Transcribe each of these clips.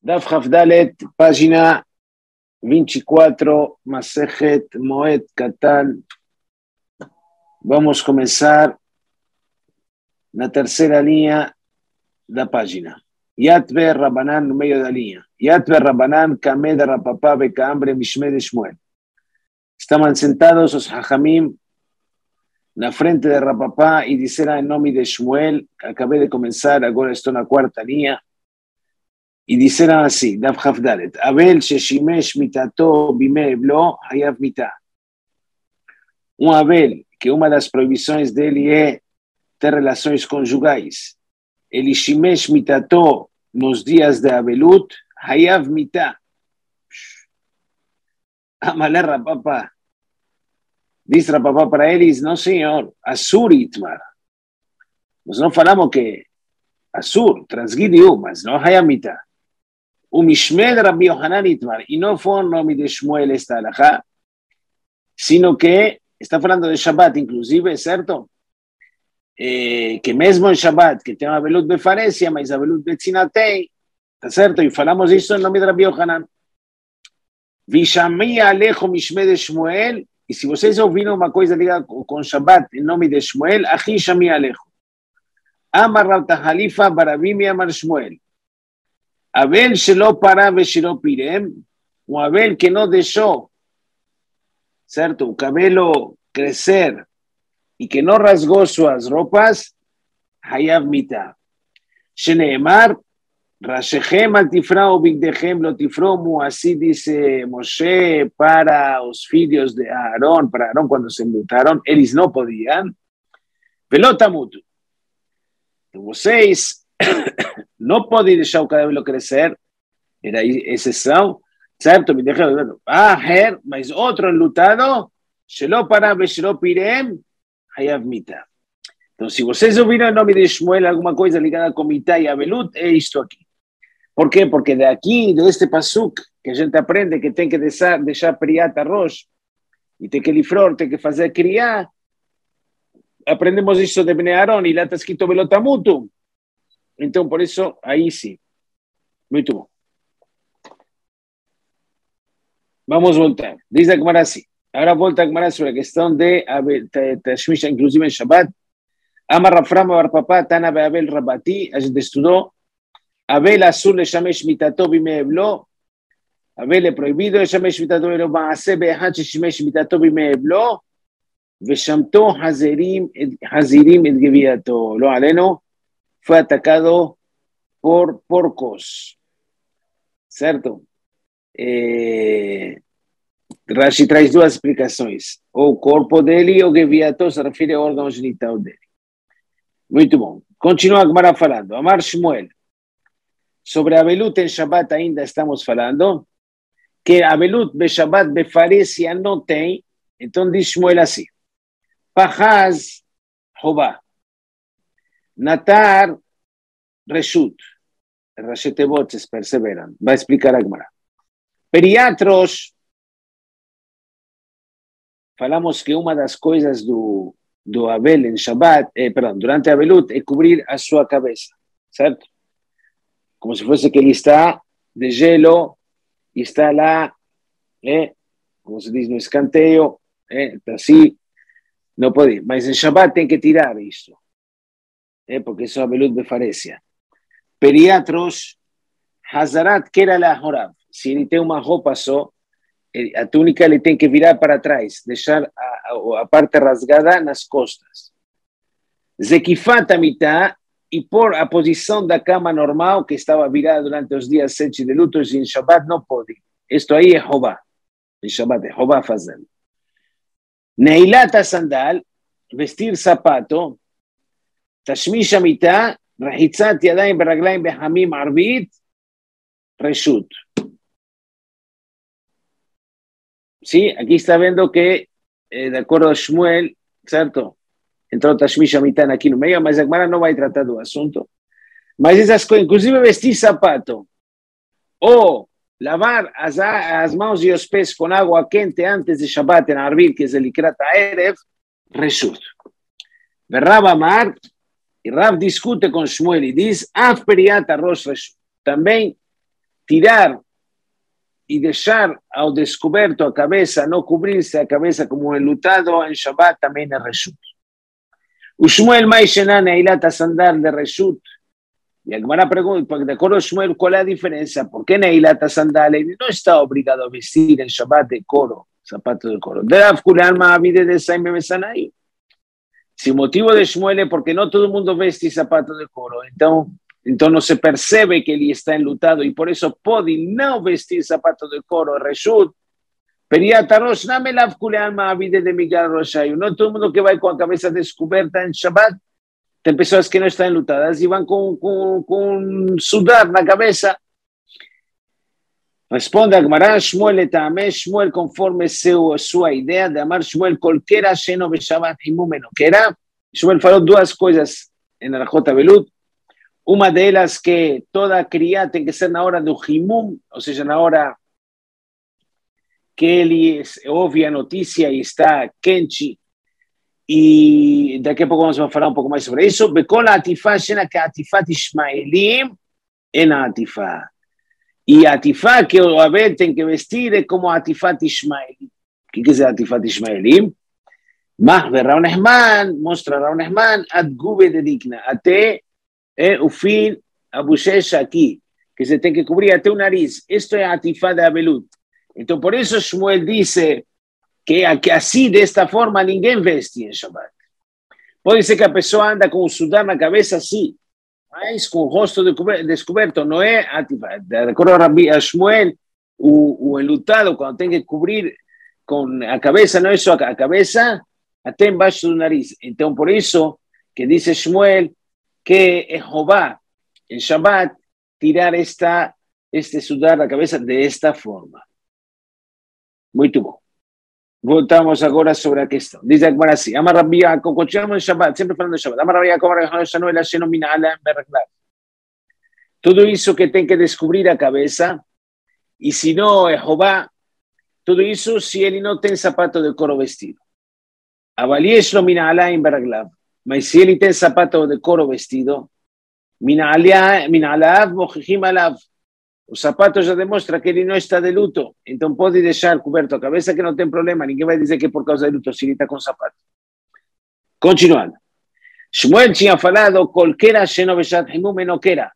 Daf Hafdalet, página 24, Masejet Moed Katan. Vamos a comenzar la tercera línea de la página. Yatbe Rabanan, no medio de la línea. Yatbe Rabanan, Kamed Rapapá, Bekambre, Mishme de Shmuel. Estaban sentados los Hajamim en la frente de Rapapá y dijeron en nombre de Shmuel, acabé de comenzar, ahora estoy en la cuarta línea. Y dijeron así, Daf Hafdalet, Abel Sheshimesh Mitato Bime Eblo Hayav Mita. Un Abel, que una de las prohibiciones de él es ter relaciones conjugais. El Ishimesh Mitato nos días de Abelut Hayav Mita. Amale Rapapá. Dice Rapapá para él, dice, no señor, Asur Itmar. Nos no falamos que Asur, transgidiu, mas no Hayav Mita. Umishmel Rabbi Yohanan Itmar, y no fue un nombre de Shmuel esta alajá, sino que está hablando de Shabbat inclusive, ¿cierto? Que mesmo en Shabbat, que tiene Abelut Befaresia, mas Abelut Betzinatei, ¿está cierto? Y falamos eso en nombre de Rabbi Yohanan. Vishamí alejo Mishme de Shmuel, y si vocês ouviram uma coisa ligada com Shabbat em nome de Shmuel, Achi Shami alejo. Amar Rav Tahalifa Barabim y Amar Shmuel. Abel Shelo para Veshiro Pirem, un Abel que no dejó, ¿cierto? Un cabello crecer y que no rasgó sus ropas, Hayav Mita. Sheneemar, Rashechem al tifrao bigdechem lo tifromu, así dice Moshe para los filhos de Aarón, para Aarón cuando se embutaron, ellos no podían. Velotamutu. Vocês no podía dejar el cabello crecer, era excepción, ¿cierto? Me dijeron, mas otro enlutado, Shelo para Veshiro Pirem, Hayav Mita. Entonces, si vocês ouviram en nombre de Shmuel alguna cosa ligada con Mita y Abelut, es esto aquí. ¿Por qué? Porque de aquí, de este pasuk, que a gente aprende que tem que deixar Priat Rosh, y tem que lifror, tem que fazer criar, aprendemos eso de Bnei Aarón, y la está escrito Velotamutu. Entonces, por eso, ahí sí. Muy bien. Vamos a voltar. Dice Agmara así. Ahora volta Agmara sobre la cuestión de Tashmish, inclusive en Shabbat. Amar Rafram Bar Papá, Tana Beabel Rabati, a gente estudió. Abel Azul le Shamesh Mitato Bime Eblo. Abel le prohibido le Shamesh Mitato Eblo. Maase Behan Shamesh Mitato Bime Eblo. Veshamto Hazirim et Geviato. Lo aleno. Fue atacado por porcos, ¿cierto? Rashi trae dos explicaciones, o corpo dele o Geviato se refiere ao órgão genital dele. Muito bom. Continua a Gemara falando. Amar Shmuel. Sobre Abelut en Shabbat ainda estamos falando, que Abelut be Shabbat befaresia no tem, então diz Shmuel assim, Pahaz Jobá. Natar Reshut, Rashetebotes perseveran, va a explicar a Gemara. Periatros, falamos que una de las cosas do Abel en Shabbat, durante Abelut, es cubrir a su cabeza, ¿cierto? Como si fuese que él está de hielo y está lá, como se dice, no escanteo, así, no puede, mas en Shabbat tiene que tirar esto. Porque eso es Abelut Befaresia. Periatros, Hazarat, que era la Horab. Si él tiene una ropa só, a túnica le tiene que virar para atrás, dejar a parte rasgada nas costas. Zekifat a mitad, y por a posición da cama normal, que estaba virada durante los días 7 de luto, y en Shabbat no puede. Esto ahí es Jobá. En Shabbat es Jobá fazer. Neilata sandal, vestir zapato, Tashmish Amita, Rahitzat Yadayim Beraglayim Behamim Arbit, Reshut. Sí, aquí está viendo que, de acuerdo a Shmuel, ¿cierto? Entró Tashmish Amita aquí no medio, mas Agmara no va a tratar del asunto. Mas esas cosas, inclusive vestir zapato, o lavar as mãos y los pies con agua quente antes de Shabbat en Arbit, que es el Ikrat Erev, Reshut. Berrab Amar, y Rav discute con Shmuel y dice, Af Periat Rosh Reshut. También tirar y dejar al descubierto a cabeza, no cubrirse a cabeza como enlutado en Shabbat también es reshut. Ushmuel Maishenan Neilata Sandal de reshut. Y Agmara pregunta, de acuerdo a Shmuel, ¿cuál es la diferencia? ¿Por qué Neilata Sandal no está obligado a vestir en Shabbat de coro, zapato de coro? De Rav Kulalma Avide de Saime Besanayu. Si el motivo de Shmuel es porque no todo el mundo veste zapato de coro, entonces no se percibe que él está enlutado y por eso puede no vestir zapato de coro, reshut. Periatarosh, no me la alma avide de Miguel Roshayu. No todo el mundo que va con la cabeza descubierta en Shabbat, te personas que no están enlutadas y van con sudar la cabeza. Responde a Gmará, Shmuel etame, Shmuel conforme su idea de amar Shmuel cualquiera lleno de Shabbat y múmeno que era. Shmuel faló dos cosas en la Jota Belut. Una de ellas que toda cría tiene que ser en la hora de Ujimum, o sea, en la hora que él es obvia noticia y está Kenchi. Y de aquí a poco vamos a hablar un poco más sobre eso. Bekol Atifá, llena que Atifat Ishmaelim en Atifá. Y Atifá que Abel tiene que vestir es como Atifat Ishmaelim. ¿Qué es Atifat Ishmaelim? Más de Raun Esman, mostra Raun Esman, ad gube de digna. Ate, ufin, abushesh aquí, que se tiene que cubrir ate un nariz. Esto es Atifá de Abelut. Entonces, por eso Shmuel dice que así, de esta forma, ninguém veste en Shabbat. Puede ser que la persona anda con un sudar en la cabeza, sí, mas con el rostro descubierto, no es Atifá. De acuerdo a Shmuel, o enlutado, cuando tiene que cubrir con la cabeza, no eso a cabeza, hasta en bajo de su nariz. Entonces, por eso que dice Shmuel que es Jehová en Shabbat tirar este sudar la cabeza de esta forma. Muy tubo. Voltamos ahora sobre esto. Dice Akbar así, Amar Rabbi Yaakov, continuamos en Shabbat, siempre hablando de Shabbat. Amar Rabbi Yaakov, todo eso que tiene que descubrir a cabeza, y si no es Jehová, todo eso si él no tiene zapato de coro vestido. Avaliesh lo mina ala en Beraglav. Mas si él tiene zapato de coro vestido, mina alav, mojijim alav. Los zapatos ya demuestra que él no está de luto, entonces puede dejar cubierto a cabeza que no tiene problema, ni que va a decir que por causa de luto, si está con zapatos. Continuando. Shmuel tinha falado, cualquiera lleno beshat himum no quera.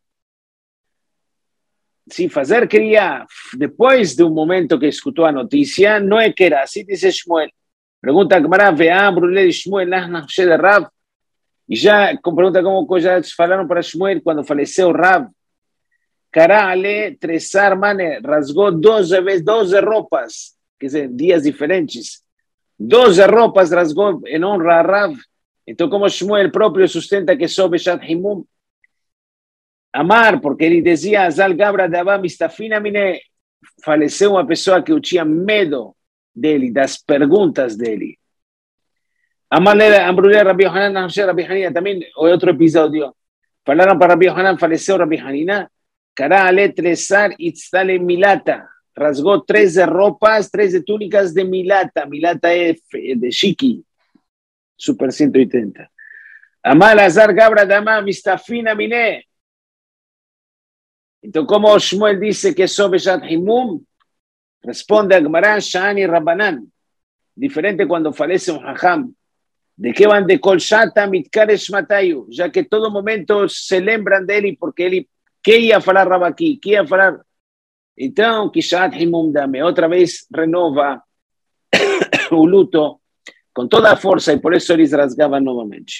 Si fazer quería, después de un momento que escuchó la noticia, no es que era, así dice Shmuel. Pregunta a Gemara, vean, Brulé de Shmuel, de Rav. Y ya pregunta cómo ya falaron para Shmuel cuando falleció Rav. Carale, Tresar Mane, rasgó 12 ropas, que son días diferentes. 12 ropas rasgó en honra a Rav. Entonces, como Shmuel propio sustenta que sobe Beshat Himum, Amar, porque él decía, Zal Gabra de Abba Mistafina Mine, faleceu una persona que tinha medo dele, das perguntas dele. Amarle, Ambrulé, Rabbi Yohanan, Rabbi Hanina, también, otro episodio. Falaron para Rabbi Yohanan, faleceu Rabbi Hanina. Carale, Tresar, Itztale, Milata. Rasgó 13 ropas, 13 túnicas de Milata. Milata es de Shiki. Super 180. Amal, Azar, Gabra, Dama, Mistafina, Mine. Entonces, como Shmuel dice que eso Beshat Himum, responde a Gmarán, Shani, Rabbanan. Diferente cuando fallece un Hajam. ¿De qué van de Kol Shata, Mitkaresh Matayu? Ya que todo momento se lembran de él y porque él, ¿qué iba a falar Rab aquí? ¿Qué iba a falar? Entonces, Kishat Himum Dame, otra vez renova un luto con toda fuerza y por eso él rasgaba nuevamente.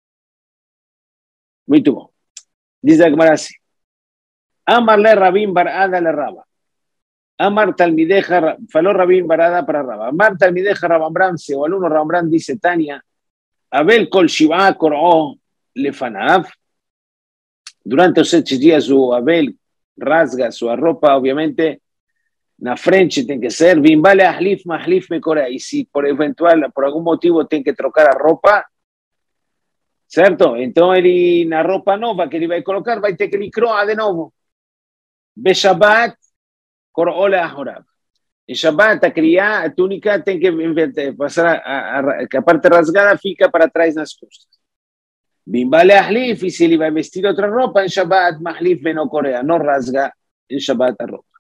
Muy tuvo. Dice Gmarán así. Amar le Rabin Barada le Raba. Amar Talmideja, faló Rabin Barada para Raba. Amar Talmideja Rabambran, se o alumno Rabambran dice Tania, Abel Kol Shiva Kor'o Lefanav. Durante los 7 días su Abel rasga su ropa, obviamente, na frente tiene que ser, Bimbale Ahlif Mahlif Mekora. Y si por algún motivo tiene que trocar a ropa, ¿cierto? Entonces él, na ropa nueva que le va a colocar, va a tener que croa de nuevo. Beshabbat, Kor'ola Ahorab. En Shabbat, a criar, a túnica, tiene que pasar que aparte rasgada, fica para atrás las costas. Bimbale Ahlif, y si le va a vestir otra ropa en Shabbat, Mahlif no Corea, no rasga en Shabbat a ropa.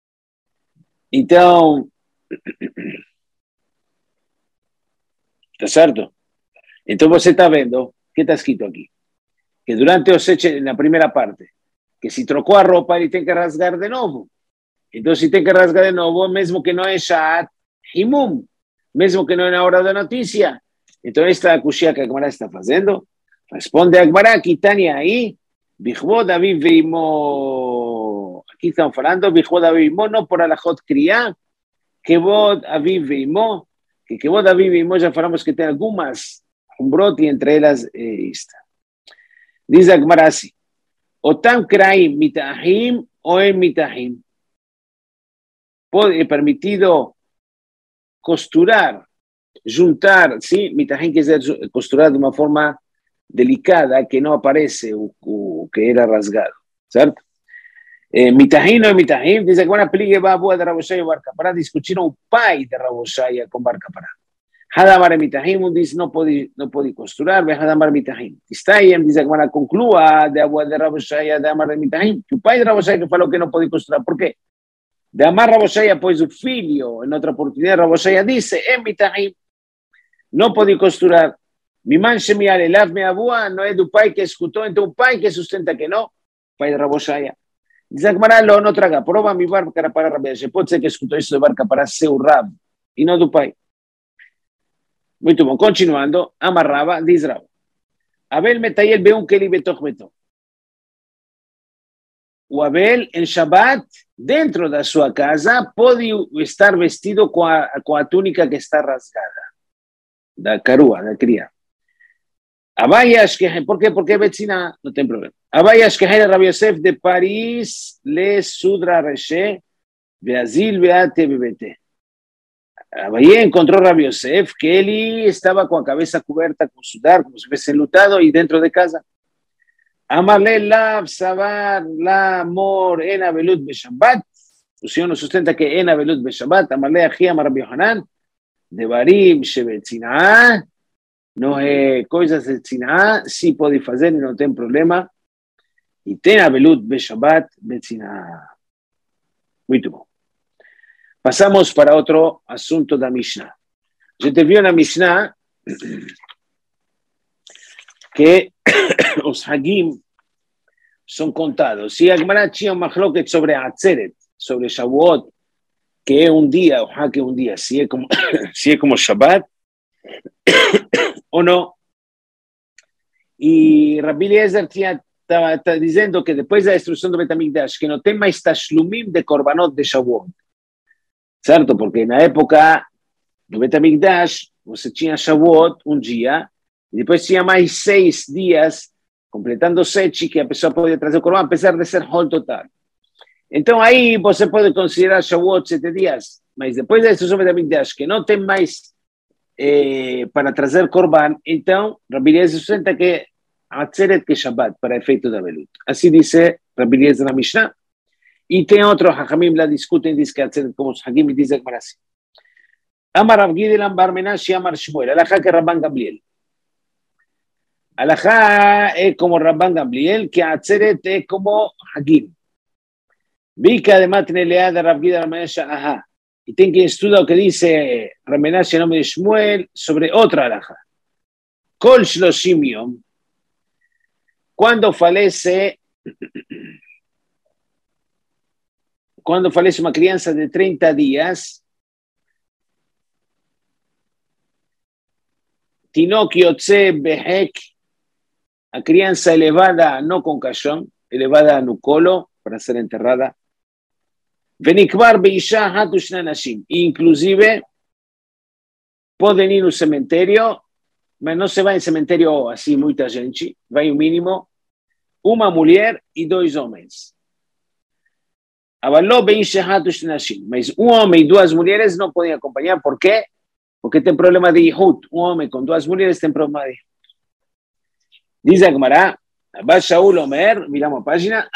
Então, tá certo? Então você está vendo, que está escrito aqui? Que durante o seche, na primeira parte, que se trocou a roupa, ele tem que rasgar de novo. Então, se tem que rasgar de novo, mesmo que não é Shat Himum, mesmo que não é na hora da notícia. Então, esta é a cuxia que a Gemara está fazendo. Responde a Gemara, que está aí, Bichvod Aviv Veimo. Aqui estão falando, Bichvod Aviv Veimo, não por Alachot Kriya, Kevod Aviv Veimo, que Kevod Aviv Veimo já falamos que tem algumas umbrot, e entre elas esta. Diz a Gemara assim, Otam Kraim Mitahim ou em Mitahim. É permitido costurar, juntar, ¿sí? Mitahim quer dizer costurar de uma forma delicada, que não aparece o que era rasgado, certo? Mitahim ou Mitahim, diz que uma pligue va a boa de Raboshaya e Bar Kapará, discutiram o pai de Raboshaya com Bar Kapará. Hadamar Mitahim diz não pode costurar, ve Hadamar Mitahim. Istayem diz que uma conclua de a boa de Raboshaya de Amar Mitahim, que o pai de Raboshaya que falou que não pode costurar, por quê? De Amar Raboshaya, pois o filho, em outra oportunidade, Raboshaya disse, Mitahim, não pode costurar. Miman Shemiar Elav Meabua, não é do pai que escutou, então o pai que sustenta que não, pai de Raboshaya. Diz a Gemara, não traga prova, mi Bar Kapará Rabiaje. Pode ser que escutou isso de Bar Kapará seu Rab, e não do pai. Muito bom, continuando, amarrava, diz Rab. Abel Metayel Beun Keli Betoch Beto. O Abel, em Shabbat, dentro da sua casa, pode estar vestido com a túnica que está rasgada, da carua, da cria. Abayas, por quê? Porque Betzina, não tem problema. Abayas que Rabbi Yosef de Paris, le Sudra Reshe, Beazil Beate Bebete. Abayé encontrou Rabbi Yosef que ele estava com a cabeça coberta com sudar, como se fosse enlutado, e dentro de casa. Amarle Lav Sabar La Mor En Abelut Beshabbat. O Senhor nos sustenta que En Abelut Beshabbat. Amarle Achi Amar Rabbi Yohanan. De Barim Shebetzina. Não é coisas de Tzina. Se pode fazer e não tem problema. E tem Abelut Beshabbat Betzina. Muito bom. Passamos para outro assunto da Mishnah. A gente viu na Mishnah que os Hagim são contados. Se a Gemara tinha uma machloket sobre a Atzeret, sobre Shavuot, que é um dia, o Hag é um dia, se é como Shabbat ou não. E Rabbi Eliezer estava dizendo que depois da destruição do Bet HaMikdash, que não tem mais tashlumim de korbanot de Shavuot. Certo? Porque na época do Bet HaMikdash, você tinha Shavuot um dia, e depois tinha mais 6 dias, completando 7, que a pessoa podia trazer o Corban, apesar de ser Hol total. Então aí você pode considerar Shavuot 7 dias, mas depois da destruição do Bet HaMikdash, que não tem mais para trazer Corban, então Rabbi Eliezer sustenta que Atzeret que Shabbat, para efeito da Belut. Assim disse Rabbi Eliezer na Mishnah. E tem outro, Hachamim lá discutem, diz que Atzeret como os Hagim, e diz que assim. Amar Rav Gideon Bar Menashe Amar Shmuel, alajá que Rabban Gamliel. Alajá é como Rabban Gamliel, que Atzeret é como Hagim. Vi que además tiene leada Rav Gideon Bar Menashe, ajá. Y tem que estudiar o que dice Rav Menashe en nombre de Shmuel sobre otra alajá. Kol Shloshim Yom, cuando falece uma criança de 30 dias, Tinok Yotze Behek, a criança elevada não com caixão, elevada no colo para ser enterrada, Venikvar Beisha Hatush Nanashim, inclusive podem ir no cemitério, mas não se vai em cemitério assim muita gente, vai o mínimo uma mulher e 2 homens. Mas um homem e 2 mulheres não podem acompanhar. Por quê? Porque tem problema de Yehud. Um homem com 2 mulheres tem problema de Yehud. Diz a Gemara, Abba Shaul Omer, viramos a página,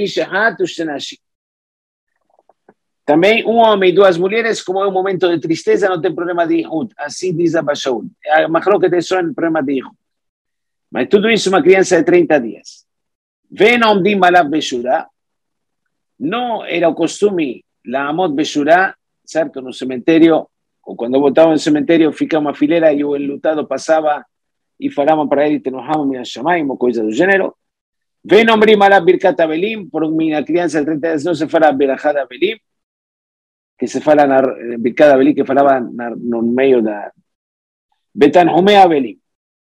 também um homem e 2 mulheres, como é um momento de tristeza, não tem problema de Yehud. Assim diz Abba Shaul. A machloket é só um problema de Yehud. Mas tudo isso uma criança de 30 dias. Vem Omdim Alav Beshura, no era o costume, la Amot Beshurá, certo? No cemitério, ou quando botavam no cemitério, ficava uma fileira e o enlutado passava e falavam para ele, te enojamos, minha chamaim, ou coisa do gênero. Vem ombrim alá Birkat Avelim, por minha criança de 30 anos não se fala Berachad Avelim, que se fala na Birkat Avelim, que falava no meio da Betanhumei Avelim.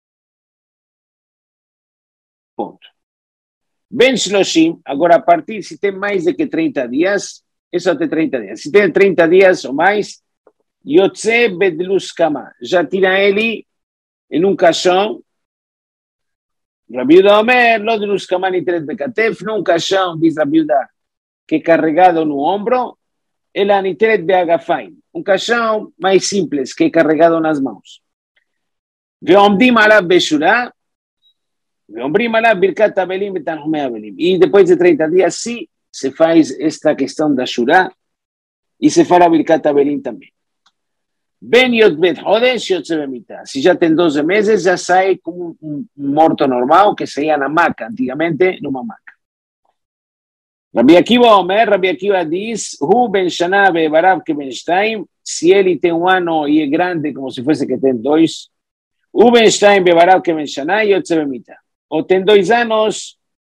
Ponto. Ben Shloshim, agora a partir, se tem mais de que 30 dias, isso até 30 dias. Se tem 30 dias ou mais, Yotze Bedlus Kama, já tira ele em caixão. Rabi Yehuda Omer, lo Dlus Kama Niteret Bekatef, num caixão, diz Rabi Yehuda, que é carregado no ombro, ela Niteret Beagafaim, caixão mais simples, que é carregado nas mãos. Veomdim Alav Beshurá, Veomdim Alav Birkat Avelim Betanhumei Avelim. E depois de 30 dias, sim, se faz esta questão da Shurá e se fala Birkat Avelim também. Ben Yotbet Hodesh Yotze Bemita. Se já tem 12 meses, já sai como um morto normal, que saía na maca, antigamente, numa maca. Rabi Akiva Omer, Rabi Akiva diz, Hu Ben Shana Bebarav que Ben Shtaim, se ele tem um ano e é grande, como se fosse que tem 2, Hu Ben Shtaim Bebarav que Ben Shana Yotze Bemita. Ou tem 2 anos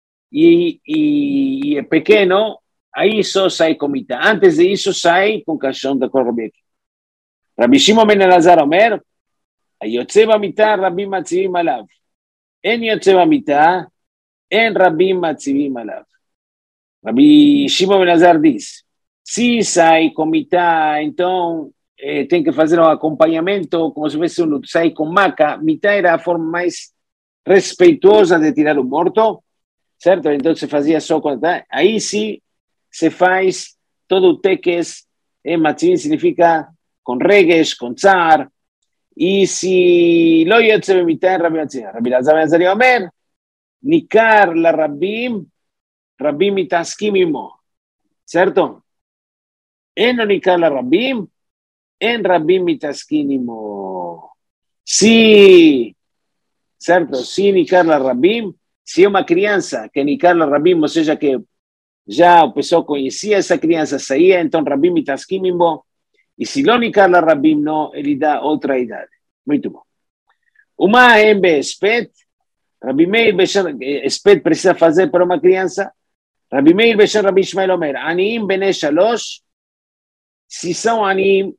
e é pequeno, aí só sai com mita. Antes de isso, sai com caixão da cor Rabi Akiva. Rabbi Shimon ben Elazar Omer, היוצא במיטה רבים מציבים עליו. אין יוצא במיטה, אין רבים מציבים עליו. Rabbi Shimon ben Elazar diz, se sai com mitá, então tem que fazer um acompanhamento, como se fosse sai com maca. Mitá era a forma mais respeitosa de tirar o morto, certo? Então se fazia só com... Aí sim se faz todo o teques, matzivim significa com regues, com tzar, e se lo yotze b'mitá, Rabbi Elazar ben Azariah Omer, nikar la rabbim, rabbim mitaskim imo, certo? En no nikar la rabbim, en rabbim mitaskim imo. Se, certo? Se nikar la rabbim, se é uma criança que nikar la rabbim, ou seja, que já o pessoal conhecia essa criança, saía, então rabbim mitaskim imo. E se não nikar la rabbim, não, ele dá outra idade. Muito bom. Uma embe espet, Rabbi Meir Beshan, espet precisa fazer para uma criança. Rabbi Meir Beshan Rabbi Ishmael Omer, Aniim bene shalosh, se são Aniim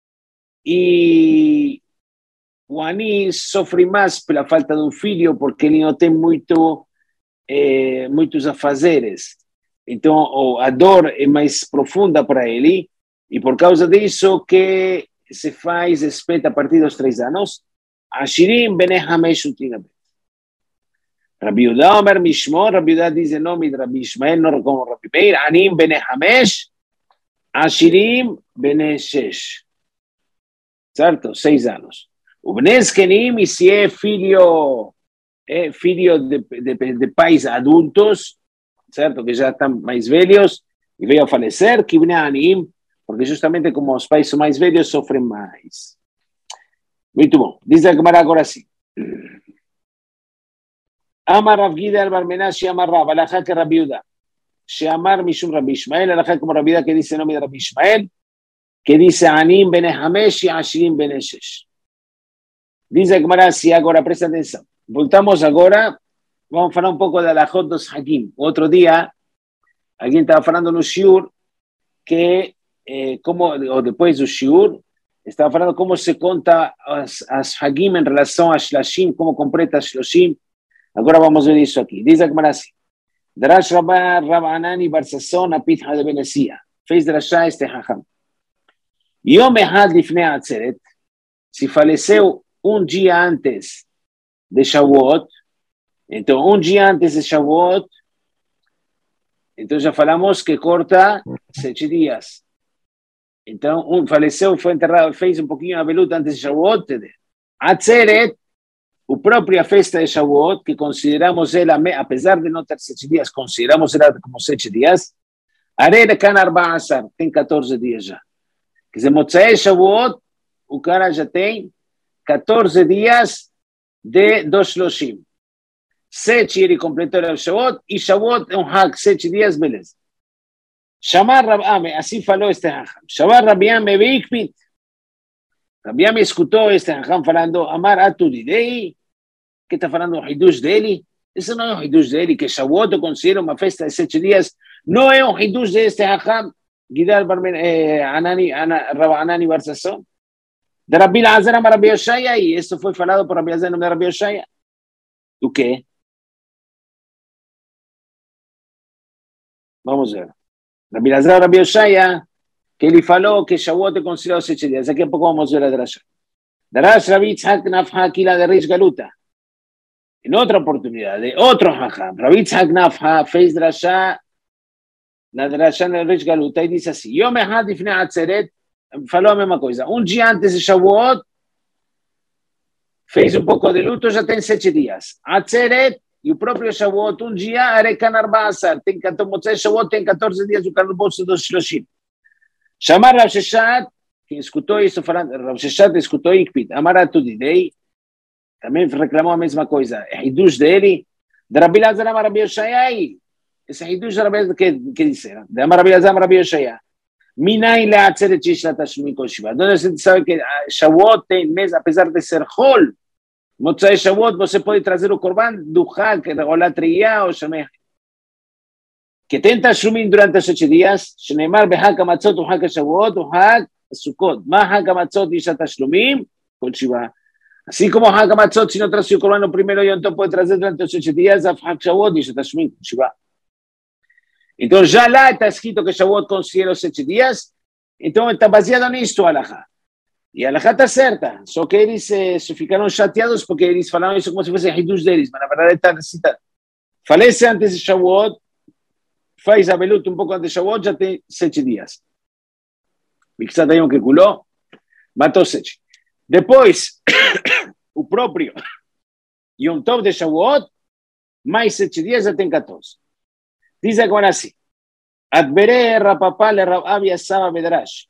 e o Ani sofre mais pela falta de um filho, porque ele não tem muitos afazeres. Então, a dor é mais profunda para ele. E por causa disso que se faz espeta a partir dos 3 anos. Ashirim bene hamesh utinabet. Rabbi Yehuda Omer Mishmor, Rabbi Yehuda diz em nome de Rabbi Ishmael, não como Rabbi Meir, Anim bene hamesh, Ashirim bene shesh. Certo? 6 anos. O bene zkenim, e se é filho de pais adultos, certo? Que já estão mais velhos e veio a falecer, que bene anim, porque justamente como os pais são mais velhos, sofrem mais. Muito bom. Diz a Gemara agora assim. Amar Rav Gida al-Barmenashi Amar Rav, alajá que Rabbi Yehuda. Sheamar Mishum Rabbi Ishmael, alajá como Rabbi Yehuda que dice en nombre de Rabbi Ishmael, que dice Anim bene Hamesh y Ashirim bene Shesh. Diz a Gemara assim agora, presta atenção. Voltamos agora, vamos falar um pouco da alajot dos Hakim. Outro dia, alguém estava falando no Shiur, que ou depois do Shiur, estava falando como se conta as Hagim em relação a Shlashim, como completa Shloshim. Agora vamos ver isso aqui. Diz a Gemara assim. Darash Rabba Anani Bar Sasson Apitha de Benesia. Fez Drashá este Hacham. Yom Ehad Lifnei Atzeret, se faleceu dia antes de Shavuot, então dia antes de Shavuot, então já falamos que corta 7 dias. Então, faleceu, foi enterrado, fez um pouquinho a veluta antes de Shavuot. Atzeret, a própria festa de Shavuot, que consideramos ela, apesar de não ter 7 dias, consideramos ela como 7 dias, Arele Kan Arba Asar, tem 14 dias já. Quer dizer, Motzei Shavuot, o cara já tem 14 dias dos Shloshim. 7 ele completou o Shavuot, e Shavuot é um Hag, 7 dias, beleza. Así falou este Jajam. Shamar Rabiame Beikpit. Rabiame escutou este Jajam falando, Amar Atudidei, que está falando o Hidush dele. Esse não é o Hidush dele, que Shavuot eu considero uma festa de 7 dias. Não é o Hidush deste Jajam, Gidal Anani Bar Sasson. De Rabbi Elazar a Rabbi Yoshaya, e isso foi falado por Rabbi Elazar no Rabbi Yoshaya. O quê? Vamos ver. Rabbi Elazar, Rabbi Yoshaya, que ele falou que Shavuot é considerado 7 dias. Daqui a pouco vamos ver a Drasha. Darash Rabbi Yitzhak Nafha Akila de Rish Galuta. En otra oportunidad, de otro Jajam, Rabbi Yitzhak Nafha fez Drasha, la Drasha de Rish Galuta, y dice así, Yom Echad Ifnei Atzeret, falou a mesma coisa. Dia antes de Shavuot, fez pouco de luto, já tem 7 dias. Atzeret, e o próprio Shavuot, dia, Arekan Arba'asar, tem 14, Shavuot tem 14 dias, o Carnaval dos Shloshim. Chamar Rav Sheshat, quem escutou isso, falando, Rav Sheshat escutou Ikpit, Amar Atudidei, também reclamou a mesma coisa. É Hidush dele, de Rabbi Elazar Amar Rabbi Yoshaya, esse Hidush de Rabbi Elazar, que disseram? De Amar Rabbi Elazar Amar Rabbi Yoshaya. Minai le'atzeret shishlat hashmini kol shiva. Donde você sabe que Shavuot tem mês, apesar de ser Hol, Motzai Shavuot, você pode trazer o Korban do Hag, ou la Triyah, ou Shemech. Que tem Tashlumin durante os 7 dias, Shneimar behag hamatzot, o Hag Shavuot, o Hag Sukkot. Ma Hag hamatzot y Tashlumin, kol shiva. Assim como o Hag hamatzot, se não traz o Korban no primeiro Yom Tov, pode trazer durante os 7 dias, a Hag Shavuot y Tashlumin, kol shiva. Então, já lá está escrito que Shavuot considera os 7 dias, então está baseado nisto, a Alahá. E a Alahá está certa, só que eles se ficaram chateados porque eles falaram isso como se fosse Hidush deles, mas na verdade está citado. Falece antes de Shavuot, faz a Belut pouco antes de Shavuot, já tem 7 dias. Mixat aí que culou, matou 7. Depois, o próprio Yom Tov de Shavuot, mais 7 dias já tem 14. Diz agora assim, Adbere Rapapá le Rav Abia Saba Bedrash.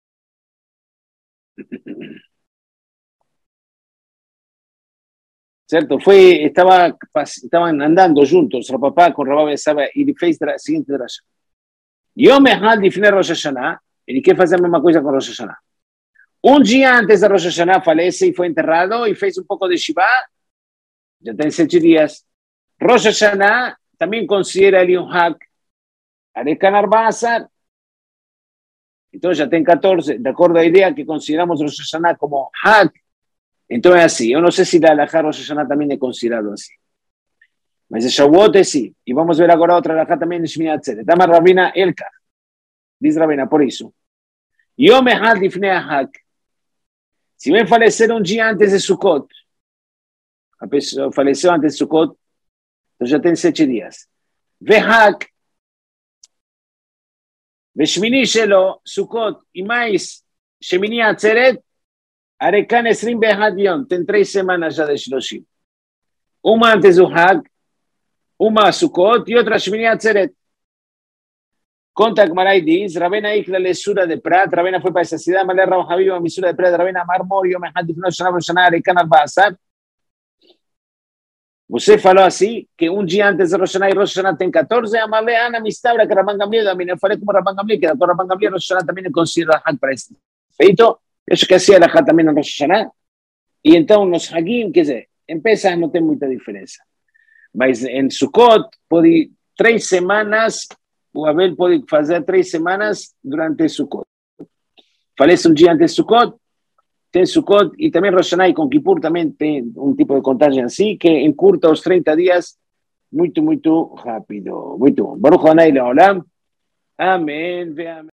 Certo? Estavam andando juntos, Rapapá com Rav Abia Saba, e ele fez a seguinte drasha. Yom Echad Lifnei Rosh Hashanah, ele quer fazer a mesma coisa com Rosh Hashanah. Dia antes de Rosh Hashanah falece e foi enterrado e fez pouco de Shiva, já tem 7 dias. Rosh Hashanah também considera ali Hag, Arekan Arba'asar, então já tem 14, de acordo à ideia que consideramos Rosh Hashanah como Hag, então é assim, eu não sei se da Alahá Rosh Hashanah também é considerado assim, mas o Shavuot é sim, e vamos ver agora outra Alahá também, Shmini Atzeret, Tama Rabina Elka, diz Rabina, por isso, Yom Echad Lifnei Hag, se vem falecer dia antes de Sukkot, a pessoa faleceu antes de Sukkot, então já tem 7 dias. Vehak, Veshmini Shelo, Sukkot, e mais Shemini Atzeret, Arekan Esrim Behad Yom, tem 3 semanas já de Shloshim. Uma antes do Hag, uma Sukkot e outra Shemini Atzeret. Conta que Marai diz, Rabena Ikla Lesura de Prat, Rabena foi para essa cidade, mas Rav Habib, a Misura de Prat, Rabena Marmor, Yom Echad Lifnei Shana, Arekan Arba'asar. Você falou assim, que dia antes de Rosh Hashanah e Rosh Hashanah tem 14, Amalé, Ana, Mistabra, que Rabban Gamliel também. Eu falei como Rabban Gamliel, que a Rabban Gamliel Rosh Hashanah também é considerado Hag para esse feito. Eu acho que assim é Hag também no Rosh Hashanah. E então, nos Hagim, quer dizer, em Pesach não tem muita diferença. Mas em Sukkot, pode 3 semanas, o Abel pode fazer 3 semanas durante Sukkot. Falece dia antes de Sukkot, tem Sukkot e também Rosh Hashanah e com Kippur também tem tipo de contagem assim, que encurta os 30 dias muito, muito rápido. Muito bom. Baruch Adonai Leolam. Amém.